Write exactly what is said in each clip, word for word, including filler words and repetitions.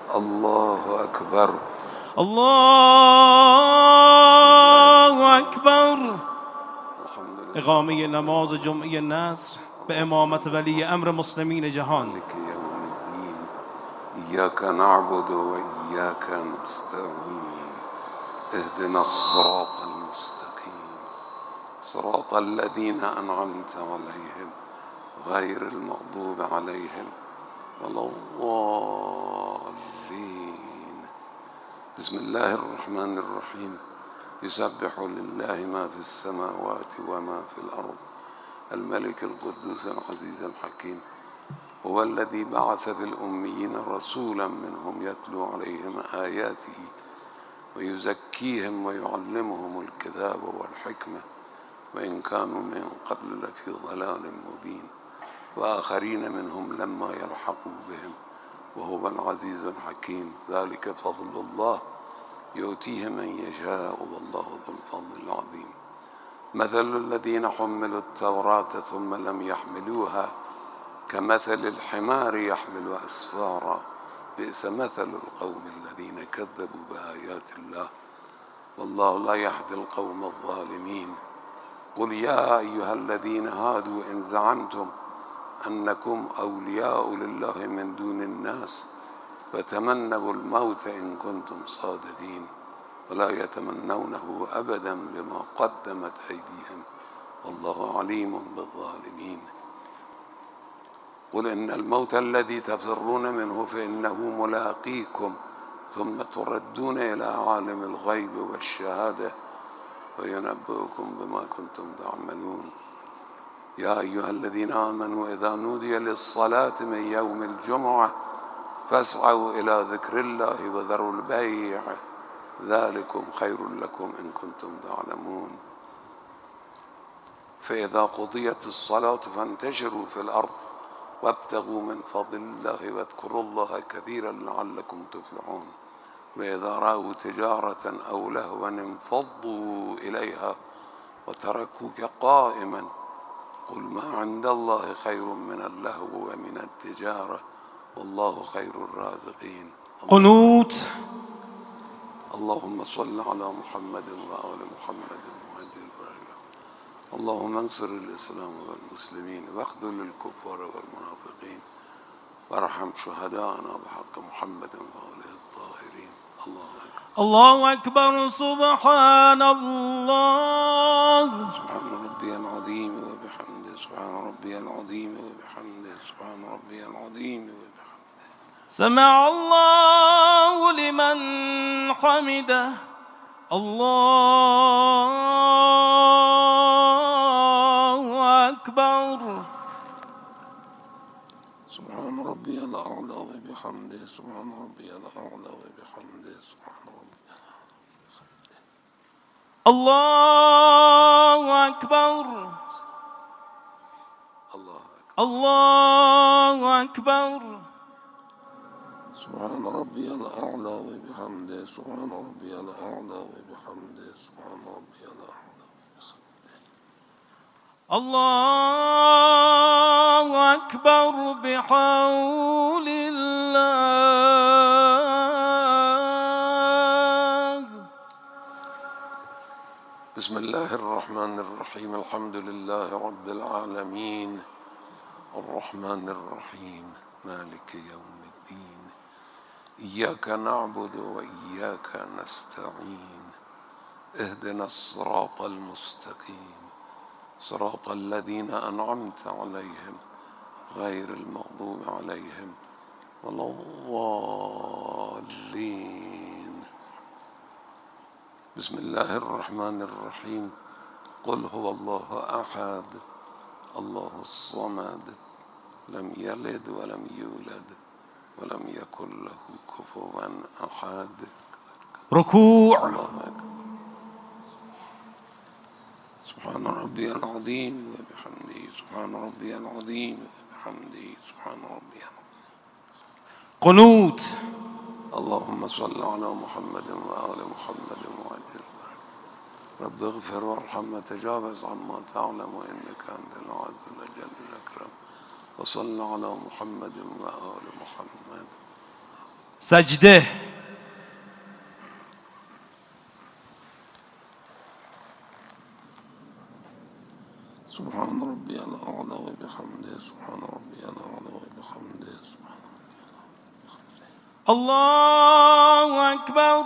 الله أكبر. الله أكبر. إقامة نماز جمعه النصر بإمامة ولي أمر مسلمين جهان. مالك يوم الدين. إياك نعبد وإياك نستعين. اهدنا الصراط المستقيم صراط الذين أنعمت عليهم غير المغضوب عليهم ولا الضالين. بسم الله الرحمن الرحيم. يسبح لله ما في السماوات وما في الأرض الملك القدوس العزيز الحكيم. هو الذي بعث في الأميين رسولا منهم يتلو عليهم آياته ويزكيهم ويعلمهم الكتاب والحكمة وإن كانوا من قبل لفي ضلال مبين وآخرين منهم لما يلحقوا بهم وهو العزيز الحكيم. ذلك فضل الله يؤتيه من يشاء والله ذو الفضل العظيم. مثل الذين حملوا التوراة ثم لم يحملوها كمثل الحمار يحمل أسفارا بئس مثل القوم الذين كذبوا بآيات الله والله لا يهدي القوم الظالمين. قل يا أيها الذين هادوا إن زعمتم أنكم أولياء لله من دون الناس فتمنوا الموت إن كنتم صادقين ولا يتمنونه أبدا بما قدمت أيديهم والله عليم بالظالمين. قل إن الموت الذي تفرون منه فإنه ملاقيكم ثم تردون إلى عالم الغيب والشهادة فينبئكم بما كنتم تعملون. يا أيها الذين آمنوا إذا نودي للصلاة من يوم الجمعة فاسعوا إلى ذكر الله وذروا البيع ذلكم خير لكم إن كنتم تعلمون. فإذا قضيت الصلاة فانتشروا في الأرض وابتغوا من فضل الله واذكروا الله كثيرا لعلكم تفلحون. وإذا رأوا تجارة أو لهوا انفضوا إليها وتركوك قائما قل ما عند الله خير من اللهو ومن التجارة والله خير الرازقين. قنوت. اللهم صل على محمد وآل محمد وعجل فرجهم. اللهم انصر الإسلام والمسلمين واخذل الكفار والمنافقين وارحم شهداءنا بحق محمد وآله الطاهرين. الله أكبر. الله أكبر. سبحان الله. سبحان ربي العظيم وبحمده. سبحان ربي العظيم وبحمده. سبحان ربي العظيم وبحمده. سمع الله لمن حمده. الله أكبر. سبحان ربي الأعلى وبحمده. سبحان ربي الأعلى وبحمده. سبحان ربي الله أكبر. الله أكبر. الله أكبر. سبحان ربي الأعلى وبحمده. سبحان ربي الأعلى وبحمده. سبحان ربي الأعلى. الله أكبر بحول الله. بسم الله الرحمن الرحيم. الحمد لله رب العالمين الرحمن الرحيم مالك يوم الدين. إياك نعبد وإياك نستعين. اهدنا الصراط المستقيم صراط الذين أنعمت عليهم غير المغضوب عليهم ولا الضالين. بسم الله الرحمن الرحيم. قل هو الله أحد الله الصمد لم يلد ولم يولد ولم يكن له كفوا أحد. ركوع. الله أكبر. سبحان ربي العظيم وبحمده. سبحان ربي العظيم وبحمده. سبحان ربي العظيم. قنوت. اللهم صل على محمد وآل محمد وعجل رب اغفر وارحم وتجاوز عما تعلم إنك أنت العز الأجل الأكرم. وصل على محمد وآل محمد. سجده. سبحان ربي الأعلى وبحمده سبحان ربي الأعلى وبحمده سبحان الله أكبر.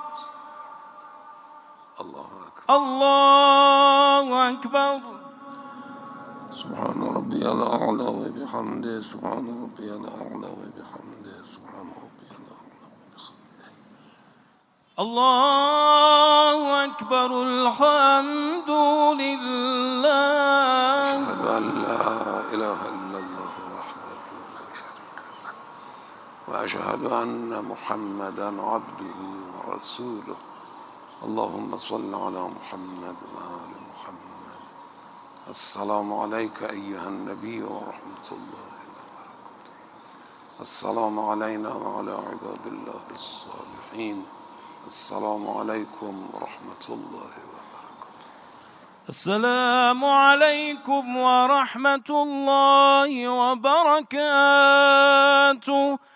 الله أكبر. الله أكبر. سبحان ربي الأعلى وبحمده سبحان ربي الأعلى وبحمده سبحان ربي الأعلى وبحمده. الله أكبر. الحمد لله. أشهد أن لا إله إلا الله وحده لا شريك له وأشهد أن محمدا عبده ورسوله. اللهم صل على محمد وآل محمد. السلام عليك أيها النبي ورحمة الله وبركاته. السلام علينا وعلى عباد الله الصالحين. السلام عليكم ورحمة الله وبركاته. السلام عليكم ورحمة الله وبركاته.